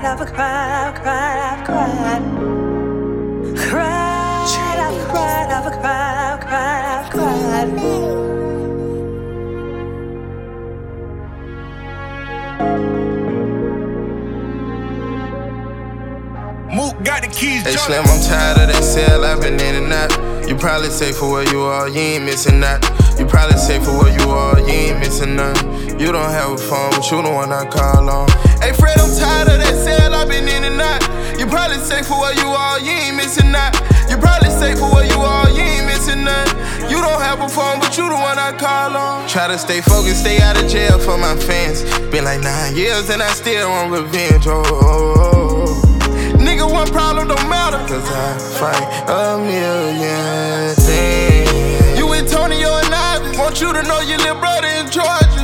I've cried, cried, cried. Cried, I've cried, I've cried, cried, cried. Mook got the keys. Hey Slim, I'm tired of that cell, I've been in and out. You probably say for where you are, you ain't missing that. You probably say for where you are, you ain't missing nothing. You don't have a phone, but you the one I call on. Hey Fred, I'm tired of that cell, I've been in and out. You probably say for where you are, you ain't missing that. You probably say for where you are, you ain't missing nothing. You don't have a phone, but you the one I call on. Try to stay focused, stay out of jail for my fans. Been like 9 years and I still want revenge. Nigga, one problem don't matter, cause I fight a million things. You Antonio and Ivy, want you to know your little brother in Georgia.